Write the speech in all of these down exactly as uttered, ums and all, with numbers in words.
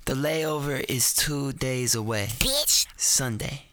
The layover is two days away. Bitch. Sunday.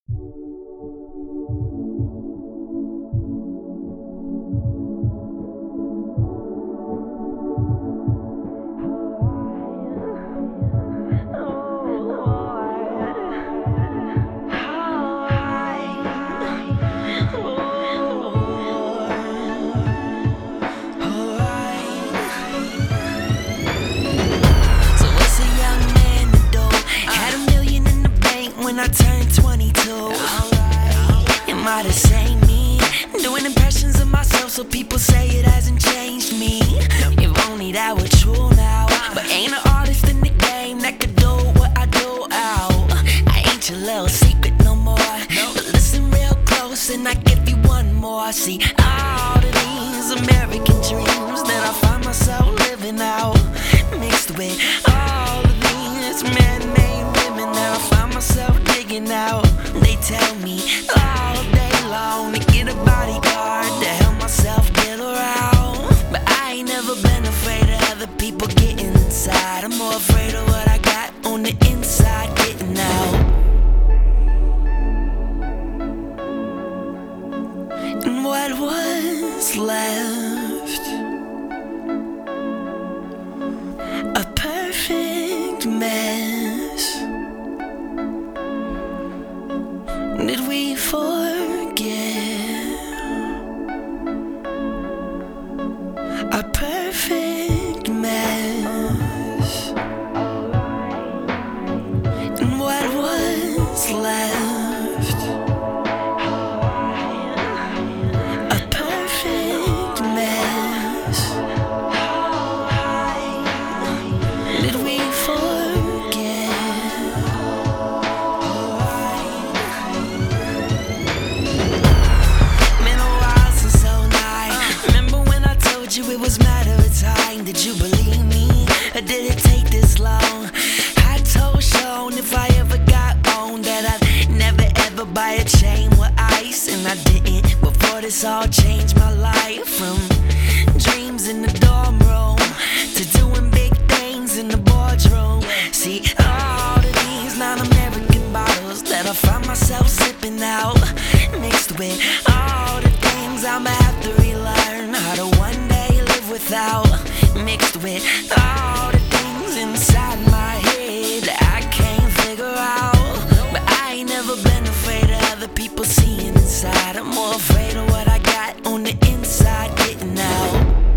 When I turned twenty-two, am I the same me? Doing impressions of myself so people say it hasn't changed me. If only that were true now. But ain't an artist in the game that could do what I do out. I ain't your little secret no more. But listen real close and I give you one more. See all of these American dreams that I find myself living out, mixed with all of these man-made women that I find myself digging out. They tell me all day long to get a bodyguard to help myself get around. But I ain't never been afraid of other people getting inside. I'm more afraid of what I got on the inside getting out. And what was left, a perfect mess. Did we forget a perfect mess? And what was left, a perfect mess. Did we forget? It was matter of time. Did you believe me? Or did it take this long? I told Sean if I ever got on that I'd never ever buy a chain with ice, and I didn't before this all changed my life. From dreams in the dorm room to doing big things in the boardroom. See all of these non-American bottles that I find myself sipping out, mixed with all the things I'ma have to relearn how to one day without, mixed with all the things inside my head that I can't figure out. But I ain't never been afraid of other people seeing inside. I'm more afraid of what I got on the inside getting out.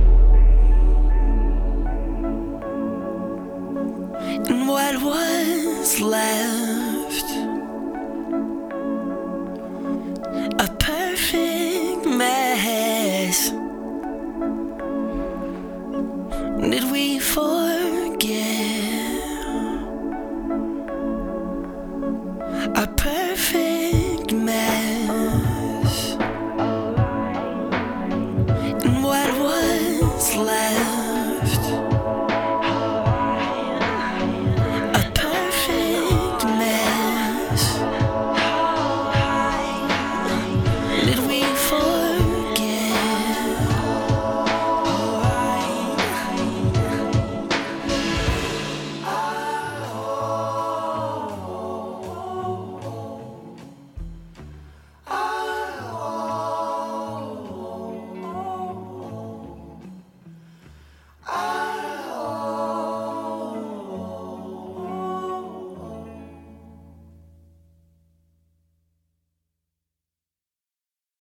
And what was left, a perfect mess. Did we forget?